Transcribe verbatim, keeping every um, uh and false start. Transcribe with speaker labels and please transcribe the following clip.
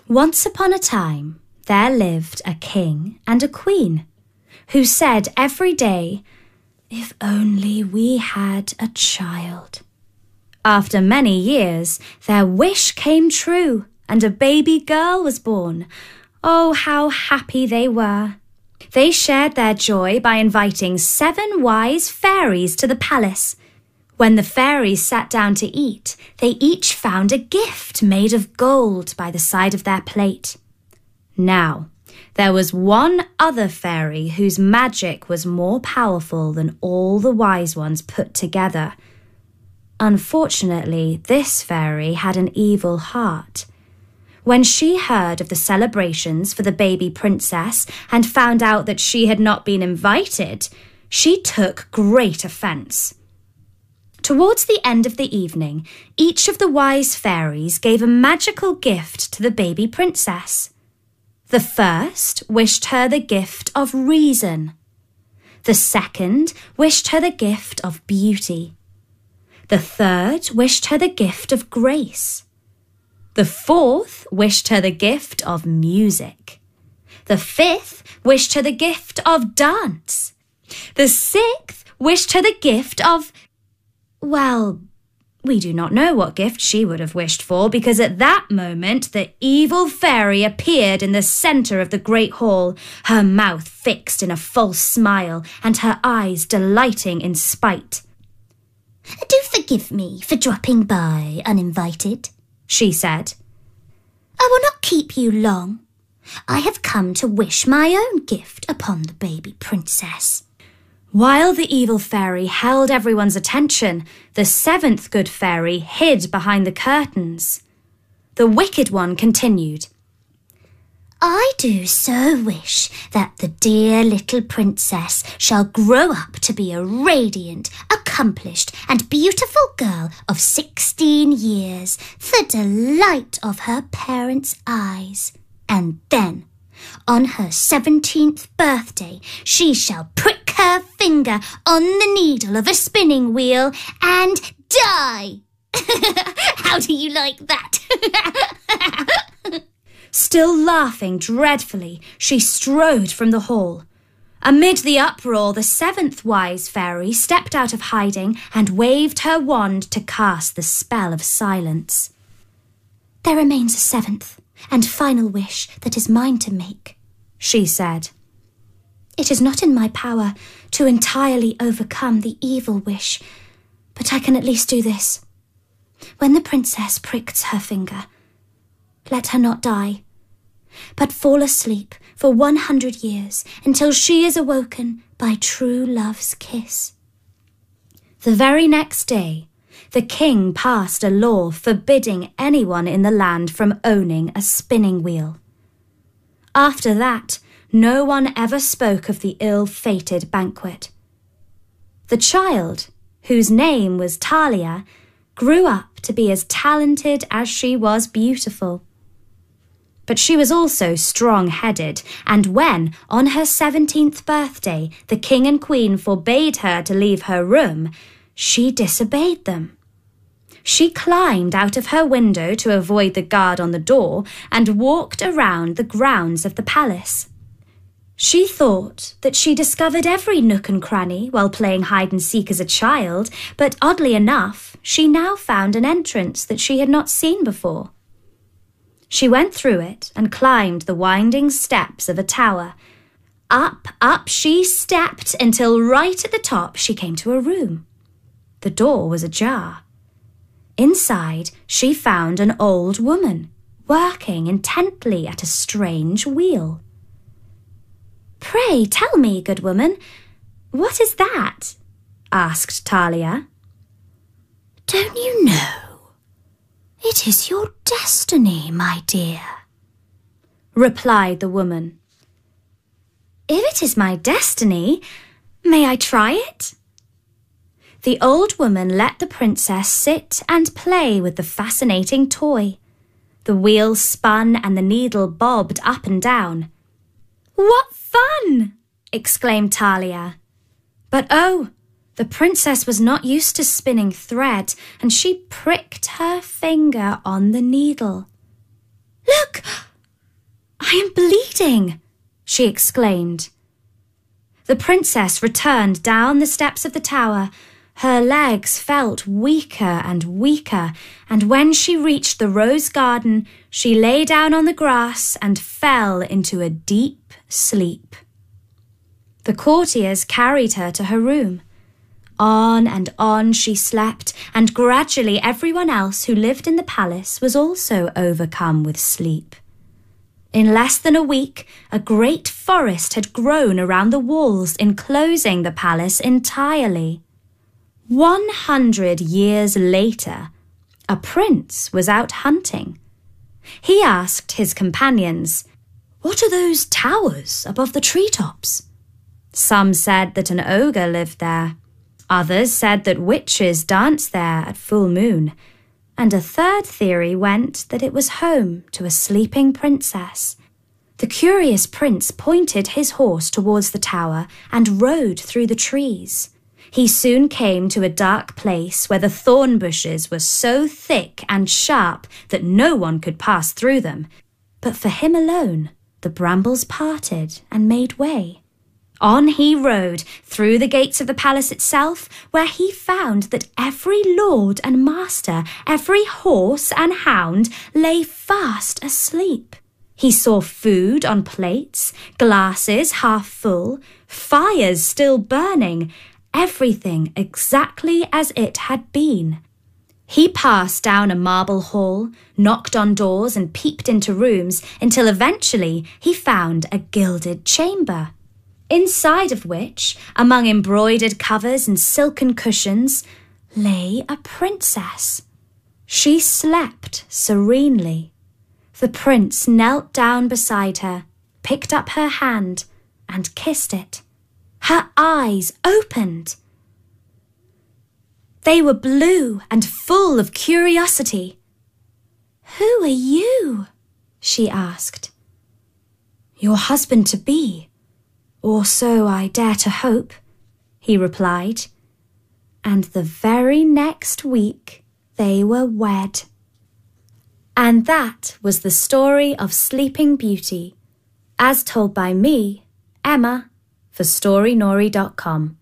Speaker 1: Once upon a time, there lived a king and a queen who said every day, "If only we had a child." After many years, their wish came true and a baby girl was born. Oh, how happy they were. They shared their joy by inviting seven wise fairies to the palace. When the fairies sat down to eat, they each found a gift made of gold by the side of their plate. Now, there was one other fairy whose magic was more powerful than all the wise ones put together. Unfortunately, this fairy had an evil heart. When she heard of the celebrations for the baby princess and found out that she had not been invited, she took great offence. Towards the end of the evening, each of the wise fairies gave a magical gift to the baby princess. The first wished her the gift of reason. The second wished her the gift of beauty. The third wished her the gift of grace. The fourth wished her the gift of music. The fifth wished her the gift of dance. The sixth wished her the gift of... Well, we do not know what gift she would have wished for, because at that moment the evil fairy appeared in the centre of the great hall, her mouth fixed in a false smile and her eyes delighting in spite.
Speaker 2: "Do forgive me for dropping by uninvited," she said. "I will not keep you long. I have come to wish my own gift upon the baby princess."
Speaker 1: While the evil fairy held everyone's attention, the seventh good fairy hid behind the curtains. The wicked one continued,
Speaker 2: "I do so wish that the dear little princess shall grow up to be a radiant, accomplished and beautiful girl of sixteen years, the delight of her parents' eyes. And then, on her seventeenth birthday, she shall prick her finger on the needle of a spinning wheel and die." How do you like that?
Speaker 1: Still laughing dreadfully, she strode from the hall. Amid the uproar, the seventh wise fairy stepped out of hiding and waved her wand to cast the spell of silence.
Speaker 2: "There remains a seventh and final wish that is mine to make," she said. "It is not in my power to entirely overcome the evil wish, but I can at least do this. When the princess pricks her finger, let her not die, but fall asleep for one hundred years until she is awoken by true love's kiss."
Speaker 1: The very next day, the king passed a law forbidding anyone in the land from owning a spinning wheel. After that, no one ever spoke of the ill-fated banquet. The child, whose name was Talia, grew up to be as talented as she was beautiful. But she was also strong-headed, and when, on her seventeenth birthday, the king and queen forbade her to leave her room, she disobeyed them. She climbed out of her window to avoid the guard on the door and walked around the grounds of the palace. She thought that she discovered every nook and cranny while playing hide-and-seek as a child, but oddly enough, she now found an entrance that she had not seen before. She went through it and climbed the winding steps of a tower. Up, up she stepped until right at the top she came to a room. The door was ajar. Inside, she found an old woman working intently at a strange wheel. "Pray tell me, good woman, what is that?" asked Talia.
Speaker 2: "Don't you know? It is your destiny, my dear,"
Speaker 1: replied the woman. "If it is my destiny, may I try it?" The old woman let the princess sit and play with the fascinating toy. The wheel spun and the needle bobbed up and down. "What fun!" exclaimed Talia. But oh, the princess was not used to spinning thread, and she pricked her finger on the needle. "Look, I am bleeding, she exclaimed. The princess returned down the steps of the tower. Her legs felt weaker and weaker, and when she reached the rose garden, she lay down on the grass and fell into a deep sleep. The courtiers carried her to her room. On and on she slept, and gradually everyone else who lived in the palace was also overcome with sleep. In less than a week, a great forest had grown around the walls, enclosing the palace entirely. One hundred years later, a prince was out hunting. He asked his companions, "What are those towers above the treetops?" Some said that an ogre lived there. Others said that witches danced there at full moon. And a third theory went that it was home to a sleeping princess. The curious prince pointed his horse towards the tower and rode through the trees. He soon came to a dark place where the thorn bushes were so thick and sharp that no one could pass through them. But for him alone, the brambles parted and made way. On he rode through the gates of the palace itself, where he found that every lord and master, every horse and hound lay fast asleep. He saw food on plates, glasses half full, fires still burning, everything exactly as it had been. He passed down a marble hall, knocked on doors and peeped into rooms until eventually he found a gilded chamber, inside of which, among embroidered covers and silken cushions, lay a princess. She slept serenely. The prince knelt down beside her, picked up her hand, and kissed it. Her eyes opened. They were blue and full of curiosity. "Who are you?" she asked. "Your husband-to-be, or so I dare to hope," he replied. And the very next week they were wed. And that was the story of Sleeping Beauty, as told by me, Emma, for story nori dot com.